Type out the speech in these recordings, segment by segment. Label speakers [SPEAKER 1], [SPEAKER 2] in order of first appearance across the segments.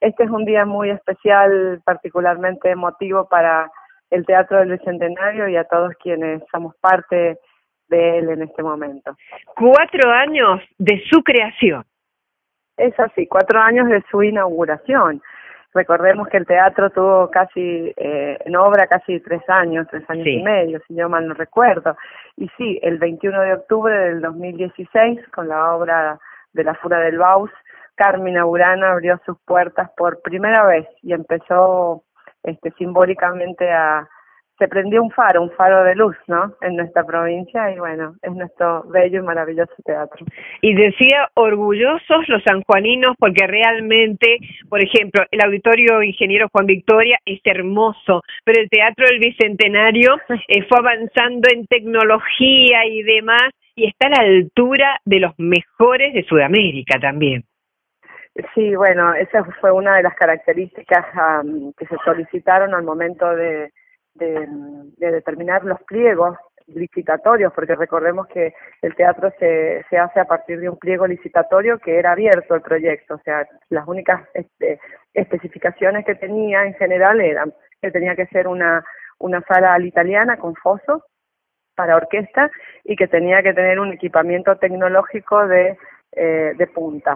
[SPEAKER 1] este es un día muy especial, particularmente emotivo para el Teatro del Bicentenario y a todos quienes somos parte de él en este momento.
[SPEAKER 2] 4 años de su creación.
[SPEAKER 1] Es así, 4 años de su inauguración. Recordemos que el teatro tuvo casi, en obra casi 3 años
[SPEAKER 2] Sí.
[SPEAKER 1] y medio, si yo mal no recuerdo. Y sí, el 21 de octubre del 2016, con la obra de La Fura del Baus, Carmina Burana abrió sus puertas por primera vez y empezó simbólicamente se prendió un faro de luz, ¿no?, en nuestra provincia, y bueno, es nuestro bello y maravilloso teatro.
[SPEAKER 2] Y decía orgullosos los sanjuaninos porque realmente, por ejemplo, el Auditorio Ingeniero Juan Victoria es hermoso, pero el Teatro del Bicentenario fue avanzando en tecnología y demás, y está a la altura de los mejores de Sudamérica también.
[SPEAKER 1] Sí, bueno, esa fue una de las características que se solicitaron al momento de determinar los pliegos licitatorios, porque recordemos que el teatro se hace a partir de un pliego licitatorio que era abierto el proyecto, o sea, las únicas especificaciones que tenía en general eran que tenía que ser una sala a la italiana con foso para orquesta y que tenía que tener un equipamiento tecnológico de punta,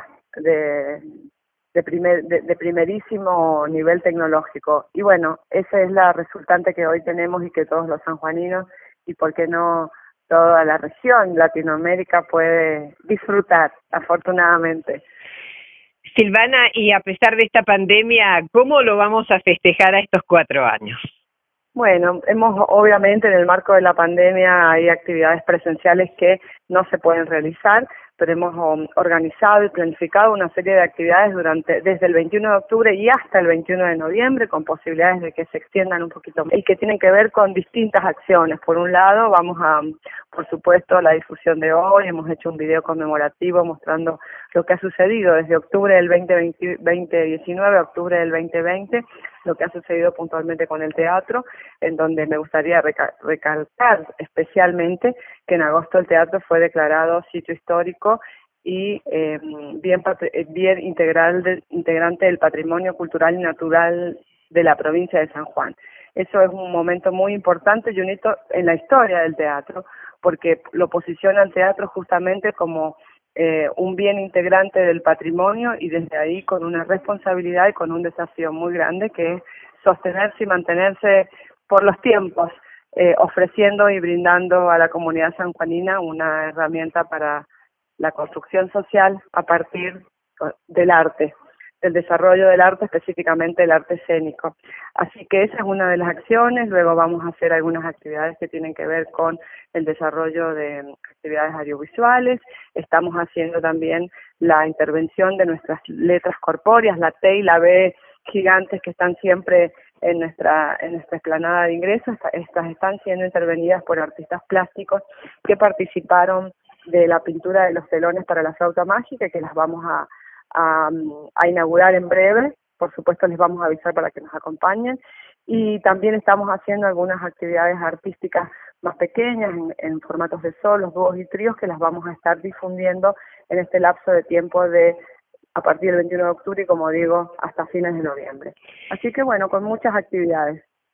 [SPEAKER 1] de primerísimo nivel tecnológico. Y bueno, esa es la resultante que hoy tenemos y que todos los sanjuaninos y por qué no toda la región, Latinoamérica, puede disfrutar, afortunadamente.
[SPEAKER 2] Silvana, y a pesar de esta pandemia, ¿cómo lo vamos a festejar a estos 4 años?
[SPEAKER 1] Bueno, obviamente en el marco de la pandemia hay actividades presenciales que no se pueden realizar, pero hemos organizado y planificado una serie de actividades desde el 21 de octubre y hasta el 21 de noviembre, con posibilidades de que se extiendan un poquito más, y que tienen que ver con distintas acciones. Por un lado, vamos a, por supuesto, la difusión de hoy, hemos hecho un video conmemorativo mostrando lo que ha sucedido desde octubre del 2019 a octubre del 2020, lo que ha sucedido puntualmente con el teatro, en donde me gustaría recalcar especialmente que en agosto el teatro fue declarado sitio histórico y bien integrante del patrimonio cultural y natural de la provincia de San Juan. Eso es un momento muy importante y un hito en la historia del teatro, porque lo posiciona al teatro justamente como un bien integrante del patrimonio, y desde ahí con una responsabilidad y con un desafío muy grande, que es sostenerse y mantenerse por los tiempos, ofreciendo y brindando a la comunidad sanjuanina una herramienta para la construcción social a partir del arte, del desarrollo del arte, específicamente el arte escénico. Así que esa es una de las acciones. Luego vamos a hacer algunas actividades que tienen que ver con el desarrollo de actividades audiovisuales. Estamos haciendo también la intervención de nuestras letras corpóreas, la T y la B gigantes que están siempre en nuestra explanada de ingresos. Estas están siendo intervenidas por artistas plásticos que participaron de la pintura de los telones para la flauta mágica, que las vamos a inaugurar en breve. Por supuesto les vamos a avisar para que nos acompañen, y también estamos haciendo algunas actividades artísticas más pequeñas en formatos de solos, dúos y tríos, que las vamos a estar difundiendo en este lapso de tiempo a partir del 21 de octubre y, como digo, hasta fines de noviembre. Así que bueno, con muchas actividades.